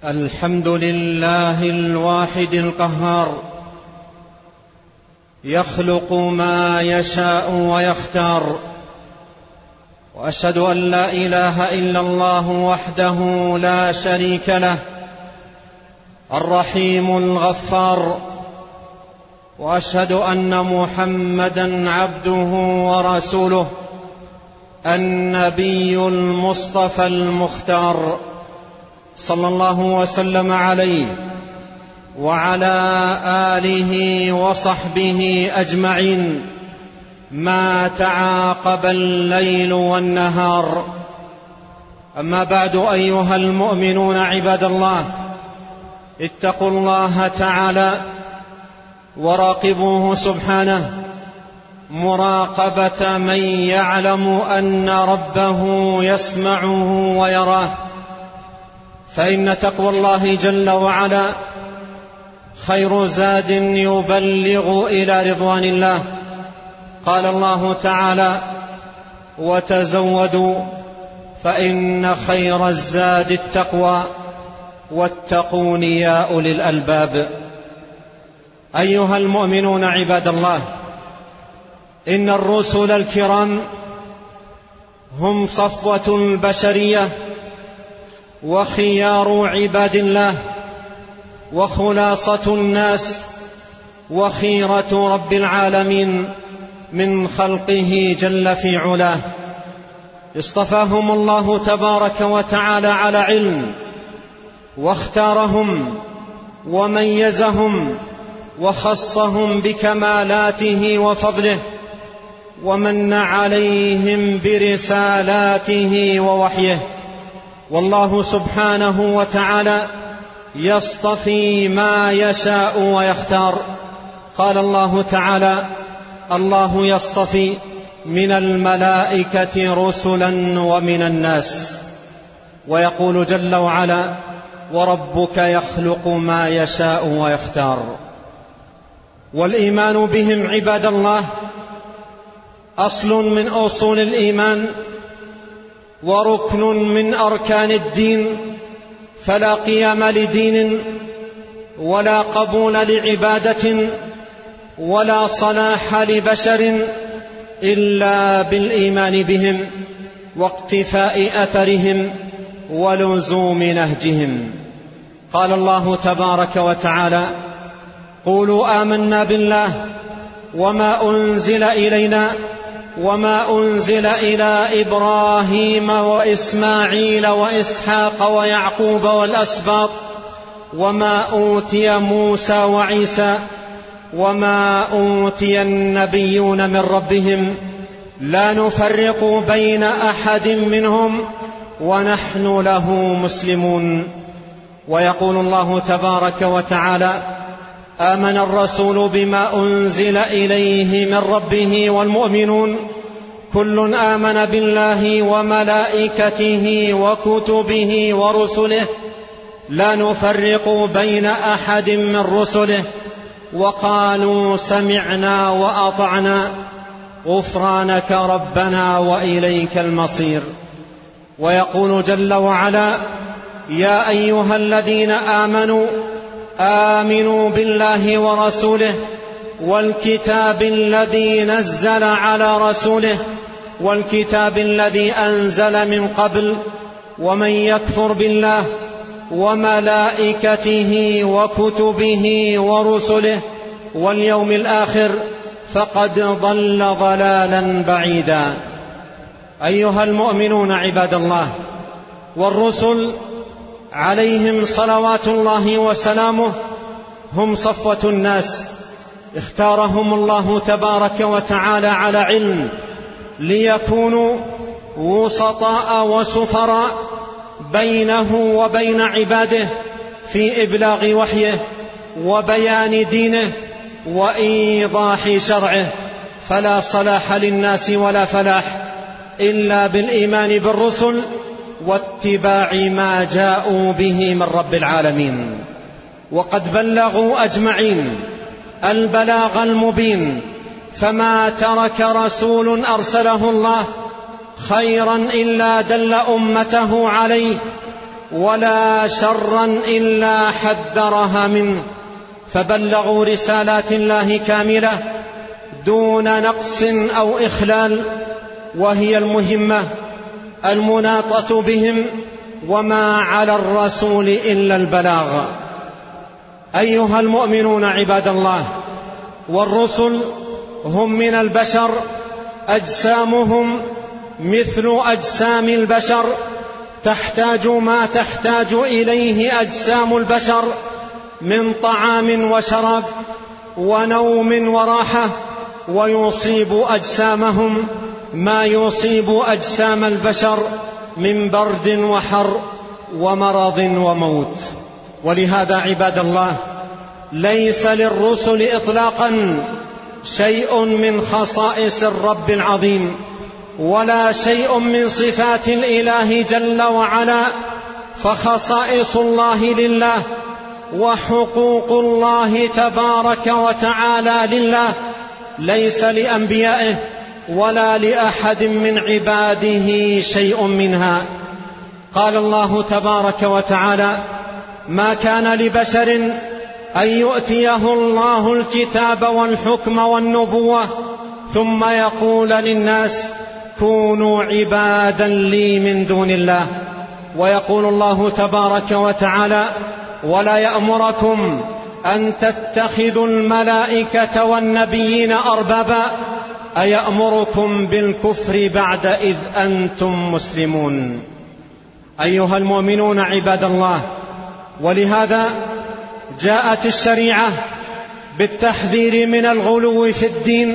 الحمد لله الواحد القهار، يخلق ما يشاء ويختار، وأشهد أن لا إله إلا الله وحده لا شريك له الرحيم الغفار، وأشهد أن محمدًا عبده ورسوله النبي المصطفى المختار، صلى الله وسلم عليه وعلى آله وصحبه أجمعين ما تعاقب الليل والنهار. أما بعد، أيها المؤمنون عباد الله، اتقوا الله تعالى وراقبوه سبحانه مراقبة من يعلم أن ربه يسمعه ويراه، فإن تقوى الله جل وعلا خير زاد يبلغ إلى رضوان الله. قال الله تعالى: وتزودوا فإن خير الزاد التقوى واتقون يا أولي الألباب. أيها المؤمنون عباد الله، إن الرسل الكرام هم صفوة البشرية وخيار عباد الله وخلاصة الناس وخيرة رب العالمين من خلقه جل في علاه. اصطفاهم الله تبارك وتعالى على علم، واختارهم وميزهم وخصهم بكمالاته وفضله، ومن عليهم برسالاته ووحيه. والله سبحانه وتعالى يصطفي ما يشاء ويختار. قال الله تعالى: الله يصطفي من الملائكة رسلا ومن الناس. ويقول جل وعلا: وربك يخلق ما يشاء ويختار. والإيمان بهم عباد الله أصل من أصول الإيمان وركن من أركان الدين، فلا قيام لدين ولا قبول لعبادة ولا صلاح لبشر إلا بالإيمان بهم واقتفاء أثرهم ولزوم نهجهم. قال الله تبارك وتعالى: قولوا آمنا بالله وما أنزل إلينا وما أنزل إلى إبراهيم وإسماعيل وإسحاق ويعقوب والأسباط وما أوتي موسى وعيسى وما أوتي النبيون من ربهم لا نفرق بين أحد منهم ونحن له مسلمون. ويقول الله تبارك وتعالى: آمن الرسول بما أنزل إليه من ربه والمؤمنون كل آمن بالله وملائكته وكتبه ورسله لا نفرق بين أحد من رسله وقالوا سمعنا وأطعنا غفرانك ربنا وإليك المصير. ويقول جل وعلا: يا أيها الذين آمنوا آمنوا بالله ورسوله والكتاب الذي نزل على رسوله والكتاب الذي أنزل من قبل ومن يكفر بالله وملائكته وكتبه ورسله واليوم الآخر فقد ضل ضلالا بعيدا. أيها المؤمنون عباد الله، والرسل عليهم صلوات الله وسلامه هم صفوة الناس، اختارهم الله تبارك وتعالى على علم ليكونوا وسطاء وسفراء بينه وبين عباده في إبلاغ وحيه وبيان دينه وإيضاح شرعه. فلا صلاح للناس ولا فلاح إلا بالإيمان بالرسل واتباع ما جاءوا به من رب العالمين. وقد بلغوا أجمعين البلاغ المبين، فما ترك رسول أرسله الله خيرا إلا دل أمته عليه ولا شرا إلا حذرها منه، فبلغوا رسالات الله كاملة دون نقص أو إخلال، وهي المهمة المناطة بهم، وما على الرسول إلا البلاغ. أيها المؤمنون عباد الله، والرسل هم من البشر، أجسامهم مثل أجسام البشر، تحتاج ما تحتاج إليه أجسام البشر من طعام وشراب ونوم وراحة، ويصيب أجسامهم ما يصيب أجسام البشر من برد وحر ومرض وموت. ولهذا عباد الله، ليس للرسل إطلاقا شيء من خصائص الرب العظيم، ولا شيء من صفات الإله جل وعلا، فخصائص الله لله، وحقوق الله تبارك وتعالى لله، ليس لأنبيائه ولا لأحد من عباده شيء منها. قال الله تبارك وتعالى: ما كان لبشر أن يؤتيه الله الكتاب والحكم والنبوة ثم يقول للناس كونوا عبادا لي من دون الله. ويقول الله تبارك وتعالى: ولا يأمركم أن تتخذوا الملائكة والنبيين أربابا أيأمركم بالكفر بعد إذ أنتم مسلمون. أيها المؤمنون عباد الله، ولهذا جاءت الشريعة بالتحذير من الغلو في الدين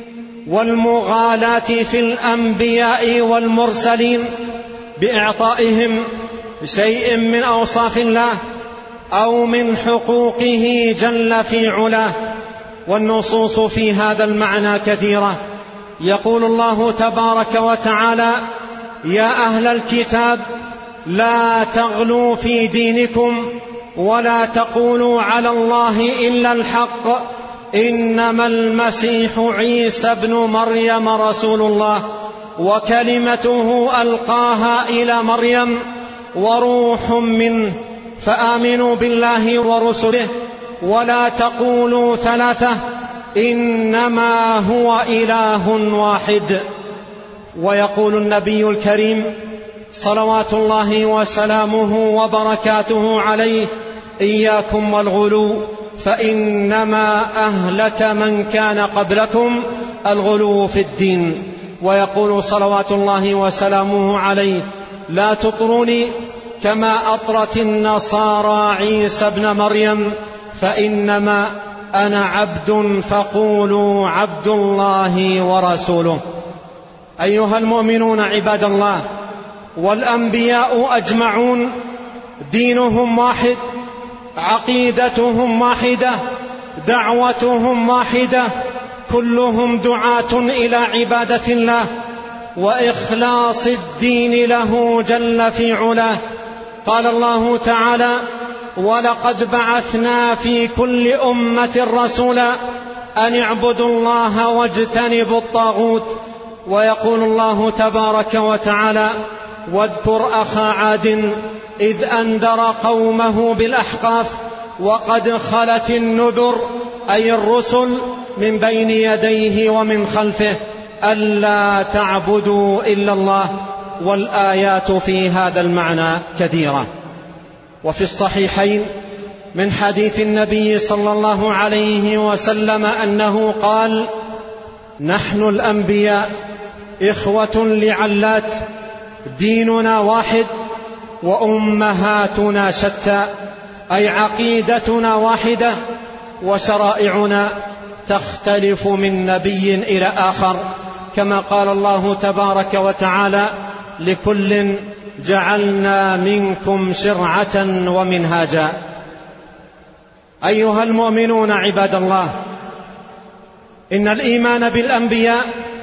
والمغالاة في الأنبياء والمرسلين بإعطائهم شيء من أوصاف الله أو من حقوقه جل في علاه. والنصوص في هذا المعنى كثيرة. يقول الله تبارك وتعالى: يا أهل الكتاب لا تغلوا في دينكم ولا تقولوا على الله إلا الحق إنما المسيح عيسى ابن مريم رسول الله وكلمته ألقاها إلى مريم وروح منه فآمنوا بالله ورسله ولا تقولوا ثلاثة إنما هو إله واحد. ويقول النبي الكريم صلوات الله وسلامه وبركاته عليه: إياكم والغلو فإنما أهلك من كان قبلكم الغلو في الدين. ويقول صلوات الله وسلامه عليه: لا تطروني كما أطرت النصارى عيسى ابن مريم فإنما أنا عبد فقولوا عبد الله ورسوله. أيها المؤمنون عباد الله، والأنبياء أجمعون دينهم واحد، عقيدتهم واحدة، دعوتهم واحدة، كلهم دعاة إلى عبادة الله وإخلاص الدين له جل في علاه. قال الله تعالى: ولقد بعثنا في كل أمة رسولا أن اعبدوا الله واجتنبوا الطاغوت. ويقول الله تبارك وتعالى: واذكر أخا عاد إذ أنذر قومه بالأحقاف وقد خلت النذر، أي الرسل، من بين يديه ومن خلفه ألا تعبدوا إلا الله. والآيات في هذا المعنى كثيرة. وفي الصحيحين من حديث النبي صلى الله عليه وسلم أنه قال: نحن الأنبياء إخوة لعلات، ديننا واحد وأمهاتنا شتى، أي عقيدتنا واحدة وشرائعنا تختلف من نبي إلى آخر، كما قال الله تبارك وتعالى: لكل جعلنا منكم شرعة ومنهاجا. أيها المؤمنون عباد الله، إن الإيمان بالأنبياء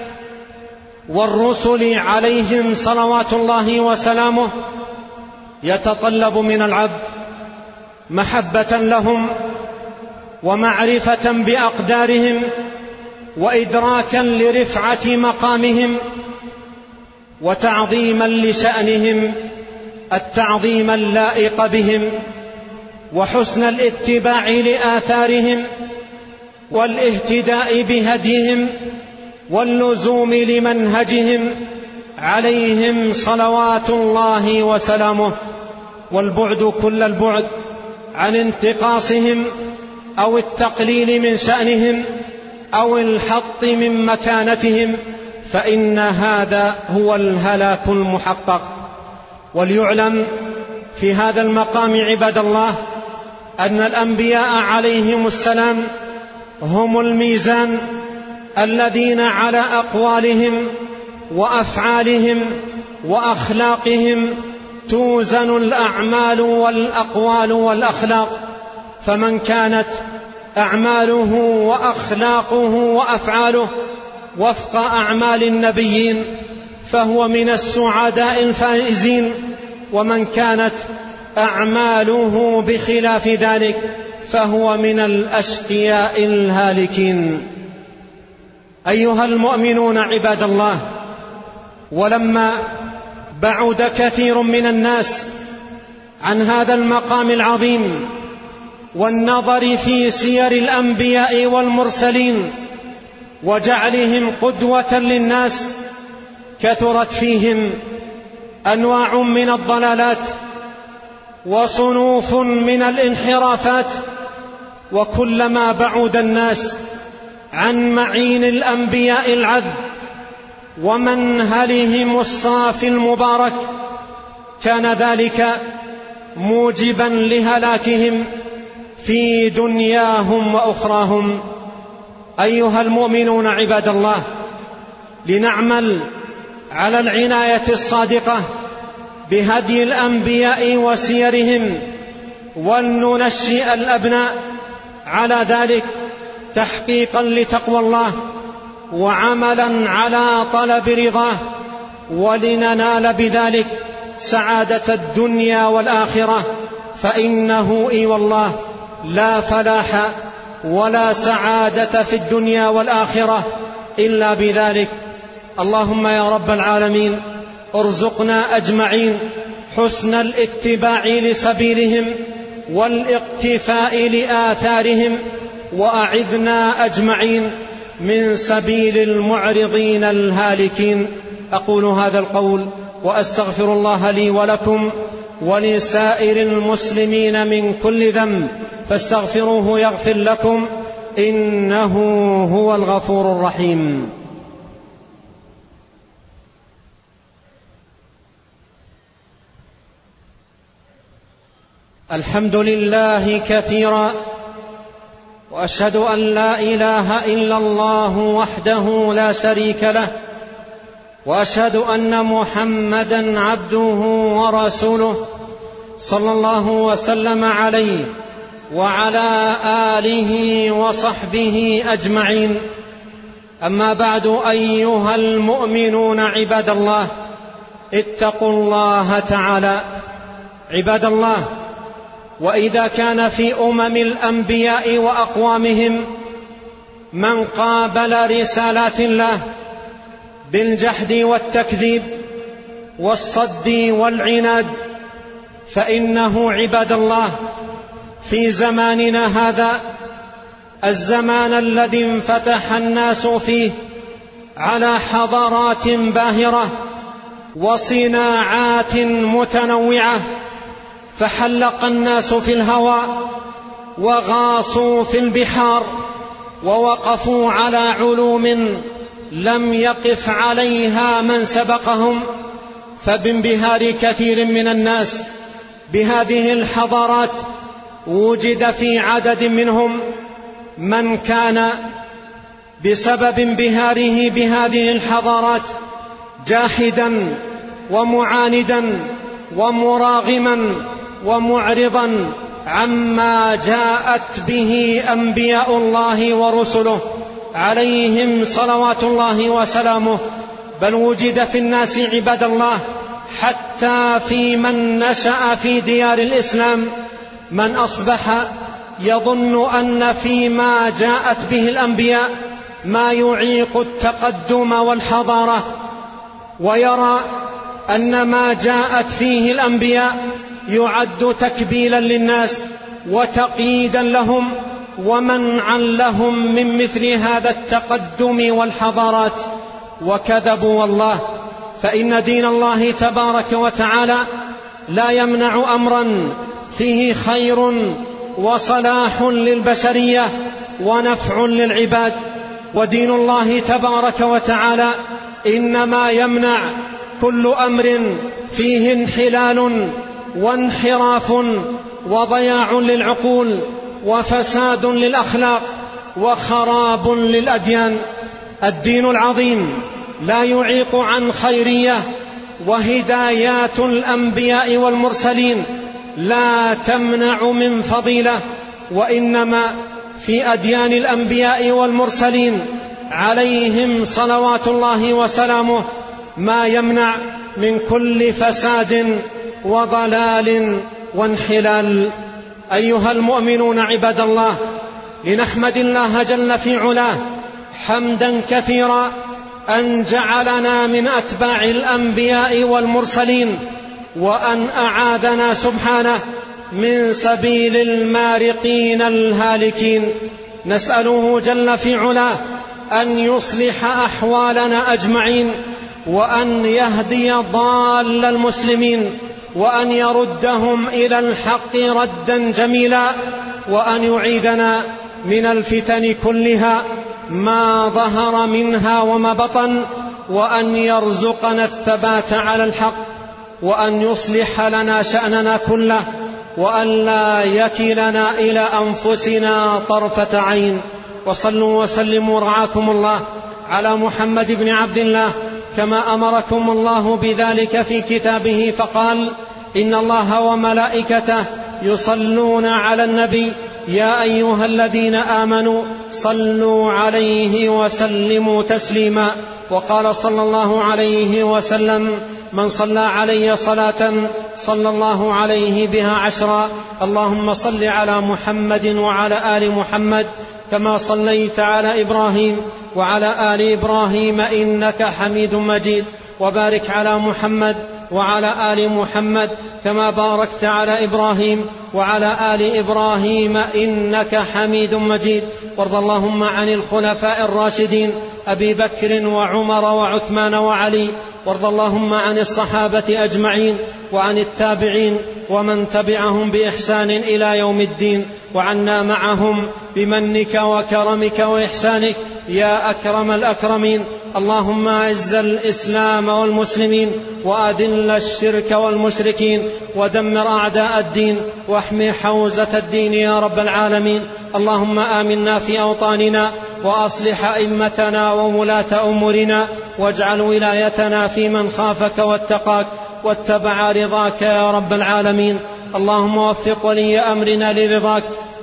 والرسل عليهم صلوات الله وسلامه يتطلب من العبد محبة لهم ومعرفة بأقدارهم وإدراكا لرفعة مقامهم وتعظيما لشأنهم التعظيم اللائق بهم وحسن الاتباع لآثارهم والاهتداء بهديهم واللزوم لمنهجهم عليهم صلوات الله وسلامه، والبعد كل البعد عن انتقاصهم أو التقليل من شأنهم أو الحط من مكانتهم، فإن هذا هو الهلاك المحقق. وليعلم في هذا المقام عباد الله أن الأنبياء عليهم السلام هم الميزان الذين على أقوالهم وأفعالهم وأخلاقهم توزن الأعمال والأقوال والأخلاق، فمن كانت أعماله وأخلاقه وأفعاله وفق أعمال النبيين فهو من السعداء الفائزين، ومن كانت أعماله بخلاف ذلك فهو من الأشقياء الهالكين. أيها المؤمنون عباد الله، ولما بعد كثير من الناس عن هذا المقام العظيم والنظر في سير الأنبياء والمرسلين وجعلهم قدوة للناس، كثرت فيهم أنواع من الضلالات وصنوف من الانحرافات، وكلما بعد الناس عن معين الأنبياء العذب ومنهلهم الصافي المبارك كان ذلك موجبا لهلاكهم في دنياهم وأخراهم. أيها المؤمنون عباد الله، لنعمل على العناية الصادقة بهدي الأنبياء وسيرهم، ولننشئ الأبناء على ذلك تحقيقا لتقوى الله وعملا على طلب رضاه، ولننال بذلك سعادة الدنيا والآخرة، فإنه إي والله لا فلاح ولا سعادة في الدنيا والآخرة إلا بذلك. اللهم يا رب العالمين ارزقنا أجمعين حسن الاتباع لسبيلهم والاقتفاء لآثارهم، وأعذنا أجمعين من سبيل المعرضين الهالكين. أقول هذا القول وأستغفر الله لي ولكم ولسائر المسلمين من كل ذنب، فاستغفروه يغفر لكم، إنه هو الغفور الرحيم. الحمد لله كثيرا، وأشهد أن لا إله إلا الله وحده لا شريك له، وأشهد أن محمدا عبده ورسوله صلى الله وسلم عليه وعلى آله وصحبه أجمعين. أما بعد، أيها المؤمنون عباد الله، اتقوا الله تعالى. عباد الله، وإذا كان في الأنبياء وأقوامهم من قابل رسالات الله بالجحد والتكذيب والصد والعناد، فإنه عباد الله في زماننا هذا الزمان الذي انفتح الناس فيه على حضارات باهرة وصناعات متنوعة، فحلق الناس في الهواء وغاصوا في البحار ووقفوا على علوم لم يقف عليها من سبقهم، فبانبهار كثير من الناس بهذه الحضارات وجد في عدد منهم من كان بسبب انبهاره بهذه الحضارات جاحدا ومعاندا ومراغما ومعرضا عما جاءت به أنبياء الله ورسله عليهم صلوات الله وسلامه. بل وجد في الناس عباد الله حتى في من نشأ في ديار الإسلام من أصبح يظن أن فيما جاءت به الأنبياء ما يعيق التقدم والحضارة، ويرى أن ما جاءت فيه الأنبياء يعد تكبيلا للناس وتقييدا لهم ومنعا لهم من مثل هذا التقدم والحضارات، وكذبوا والله. فإن دين الله تبارك وتعالى لا يمنع أمرا فيه خير وصلاح للبشرية ونفع للعباد، ودين الله تبارك وتعالى إنما يمنع كل أمر فيه انحلال وانحراف وضياع للعقول وفساد للأخلاق وخراب للأديان. الدين العظيم لا يعيق عن خيرية، وهدايات الأنبياء والمرسلين لا تمنع من فضيلة، وإنما في أديان الأنبياء والمرسلين عليهم صلوات الله وسلامه ما يمنع من كل فساد وضلال وانحلال. أيها المؤمنون عباد الله، لنحمد الله جل في علاه حمدا كثيرا أن جعلنا من أتباع الأنبياء والمرسلين، وأن أعاذنا سبحانه من سبيل المارقين الهالكين. نسأله جل في علاه أن يصلح أحوالنا أجمعين، وأن يهدي ضال المسلمين، وأن يردهم إلى الحق ردا جميلا، وأن يعيذنا من الفتن كلها ما ظهر منها وما بطن، وأن يرزقنا الثبات على الحق، وأن يصلح لنا شأننا كله، وأن لا يكلنا إلى أنفسنا طرفة عين. وصلوا وسلموا رعاكم الله على محمد بن عبد الله كما أمركم الله بذلك في كتابه، فقال: إن الله وملائكته يصلون على النبي يا أيها الذين آمنوا صلوا عليه وسلموا تسليما. وقال صلى الله عليه وسلم: من صلى علي صلاة صلى الله عليه بها 10. اللهم صل على محمد وعلى آل محمد كما صليت على إبراهيم وعلى آل إبراهيم إنك حميد مجيد، وبارك على محمد وعلى آل محمد كما باركت على إبراهيم وعلى آل إبراهيم إنك حميد مجيد. وارض اللهم عن الخلفاء الراشدين أبي بكر وعمر وعثمان وعلي، وارض اللهم عن الصحابة أجمعين وعن التابعين ومن تبعهم بإحسان إلى يوم الدين، وعنا معهم بمنك وكرمك وإحسانك يا أكرم الأكرمين. اللهم أعز الإسلام والمسلمين، وأذل الشرك والمشركين، ودمر أعداء الدين، واحمي حوزة الدين يا رب العالمين. اللهم آمنا في أوطاننا، وأصلح أئمتنا وولاة أمورنا، واجعل ولايتنا في من خافك واتقاك واتبع رضاك يا رب العالمين. اللهم وفق ولي أمرنا لرضاك،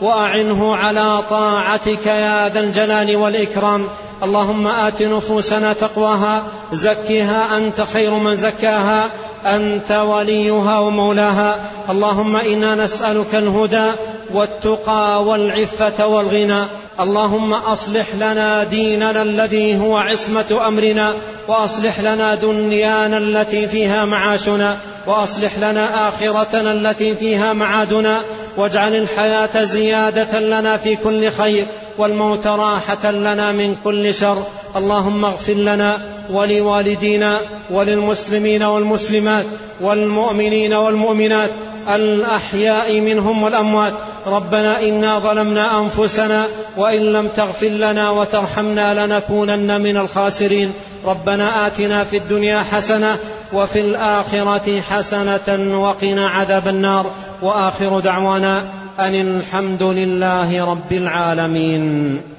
وأعنه على طاعتك يا ذا الجلال والإكرام. اللهم آت نفوسنا تقواها، زكها أنت خير من زكاها، أنت وليها ومولاها. اللهم إنا نسألك الهدى والتقى والعفة والغنى. اللهم أصلح لنا ديننا الذي هو عصمة أمرنا، وأصلح لنا دنيانا التي فيها معاشنا، وأصلح لنا آخرتنا التي فيها معادنا، واجعل الحياة زيادة لنا في كل خير، والموت راحة لنا من كل شر. اللهم اغفر لنا ولوالدينا وللمسلمين والمسلمات والمؤمنين والمؤمنات الأحياء منهم والأموات. ربنا إنا ظلمنا أنفسنا، وإن لم تغفر لنا وترحمنا لنكونن من الخاسرين. ربنا آتنا في الدنيا حسنة وفي الآخرة حسنة وقنا عذاب النار. وآخر دعوانا أن الحمد لله رب العالمين.